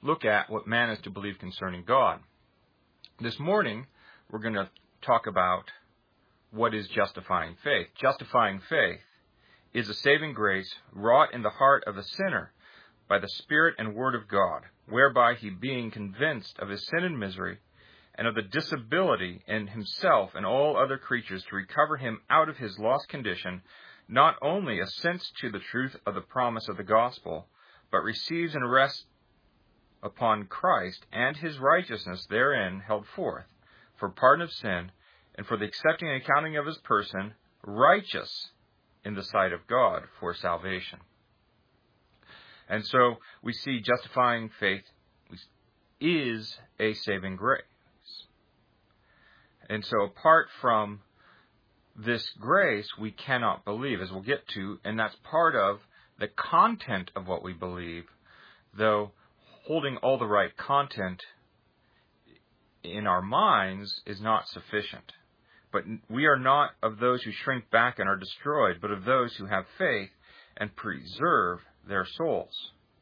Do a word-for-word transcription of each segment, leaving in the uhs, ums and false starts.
look at what man is to believe concerning God. This morning, we're going to talk about what is justifying faith. Justifying faith is a saving grace wrought in the heart of a sinner by the Spirit and Word of God, whereby he, being convinced of his sin and misery, and of the disability in himself and all other creatures to recover him out of his lost condition, not only assents to the truth of the promise of the gospel, but receives and rests upon Christ and his righteousness therein held forth, for pardon of sin, and for the accepting and accounting of his person, righteous in the sight of God for salvation. And so we see justifying faith is a saving grace. And so apart from this grace, we cannot believe, as we'll get to, and that's part of the content of what we believe, though holding all the right content in our minds is not sufficient. But we are not of those who shrink back and are destroyed, but of those who have faith and preserve their souls.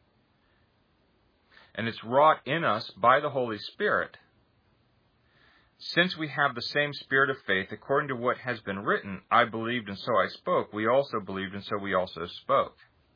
And it's wrought in us by the Holy Spirit. Since we have the same spirit of faith, according to what has been written, I believed and so I spoke, we also believed and so we also spoke.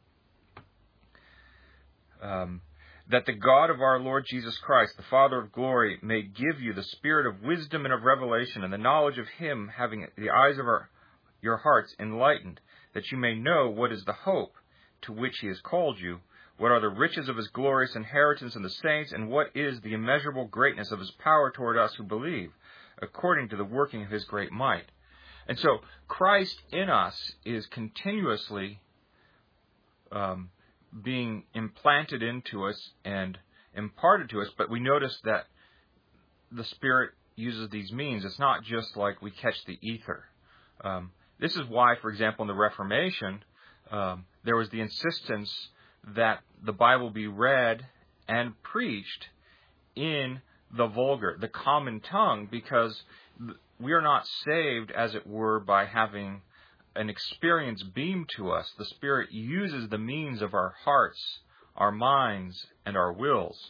Um, that the God of our Lord Jesus Christ, the Father of glory, may give you the spirit of wisdom and of revelation and the knowledge of him, having the eyes of our, your hearts enlightened, that you may know what is the hope to which he has called you, what are the riches of his glorious inheritance in the saints, and what is the immeasurable greatness of his power toward us who believe, according to the working of his great might. And so Christ in us is continuously um, being implanted into us and imparted to us, but we notice that the Spirit uses these means. It's not just like we catch the ether. Um, this is why, for example, in the Reformation, um, there was the insistence that the Bible be read and preached in the vulgar, the common tongue, because we are not saved, as it were, by having an experience beamed to us. The Spirit uses the means of our hearts, our minds, and our wills.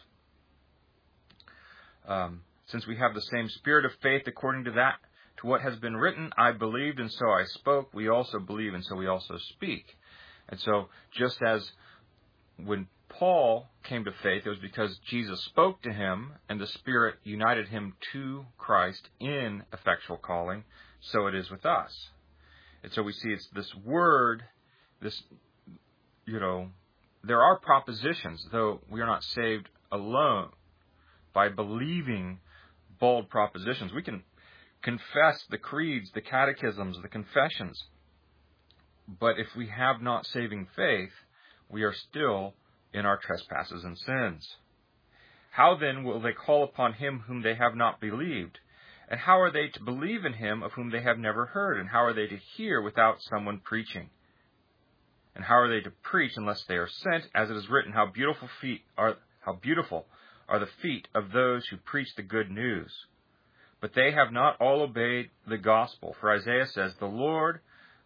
Um, since we have the same spirit of faith according to that, to what has been written, I believed and so I spoke, we also believe and so we also speak. And so just as when Paul came to faith, it was because Jesus spoke to him and the Spirit united him to Christ in effectual calling, so it is with us. And so we see it's this word, this, you know, there are propositions, though we are not saved alone by believing bold propositions. We can confess the creeds, the catechisms, the confessions, but if we have not saving faith, we are still in our trespasses and sins. How then will they call upon him whom they have not believed? And how are they to believe in him of whom they have never heard? And how are they to hear without someone preaching? And how are they to preach unless they are sent? As it is written, how beautiful feet are how beautiful are the feet of those who preach the good news. But they have not all obeyed the gospel. For Isaiah says, the Lord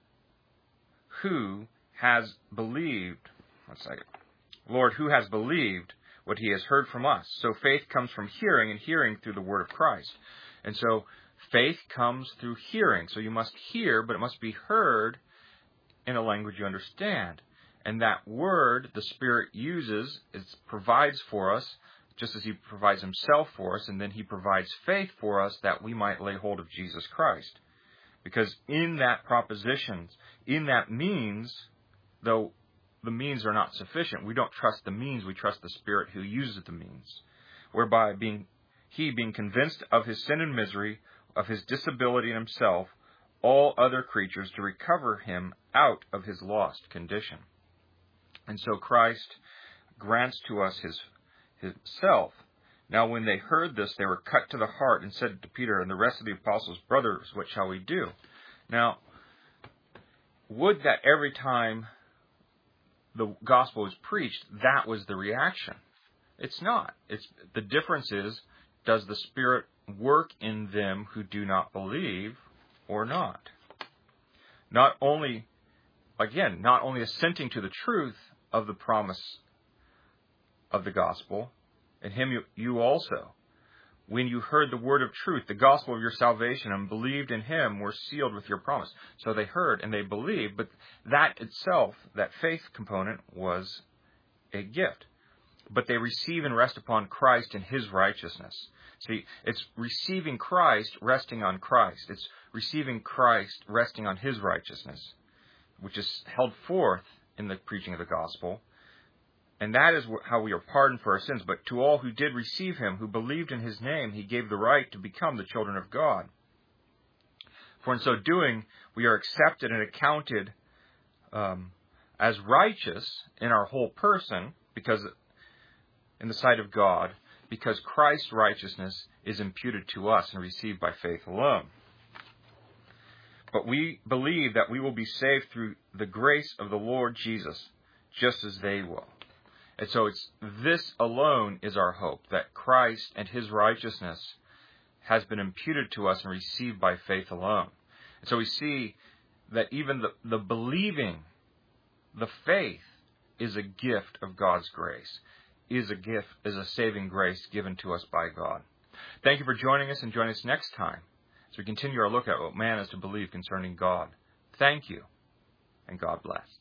who has believed, one second, Lord, who has believed what he has heard from us? So faith comes from hearing, and hearing through the word of Christ. And so faith comes through hearing. So you must hear, but it must be heard in a language you understand. And that word the Spirit uses, it provides for us, just as he provides himself for us, and then he provides faith for us that we might lay hold of Jesus Christ. Because in that proposition, in that means, though the means are not sufficient, we don't trust the means, we trust the Spirit who uses the means, whereby being he, being convinced of his sin and misery, of his disability in himself, all other creatures to recover him out of his lost condition. And so Christ grants to us his himself. Now when they heard this, they were cut to the heart and said to Peter and the rest of the apostles, brothers, what shall we do? Now, would that every time the gospel was preached, that was the reaction. It's not. It's the difference is, does the Spirit work in them who do not believe or not? Not only, again, not only assenting to the truth of the promise of the gospel, In him you, you also, when you heard the word of truth, the gospel of your salvation, and believed in him, were sealed with your promise. So they heard and they believed, but that itself, that faith component, was a gift. But they receive and rest upon Christ and his righteousness. See, it's receiving Christ, resting on Christ. It's receiving Christ, resting on his righteousness, which is held forth in the preaching of the gospel. And that is how we are pardoned for our sins. But to all who did receive him, who believed in his name, he gave the right to become the children of God. For in so doing, we are accepted and accounted um, as righteous in our whole person, because in the sight of God, because Christ's righteousness is imputed to us and received by faith alone. But we believe that we will be saved through the grace of the Lord Jesus, just as they will. And so it's this alone is our hope, that Christ and his righteousness has been imputed to us and received by faith alone. And so we see that even the, the believing, the faith, is a gift of God's grace, is a gift, is a saving grace given to us by God. Thank you for joining us, and join us next time as we continue our look at what man is to believe concerning God. Thank you, and God bless.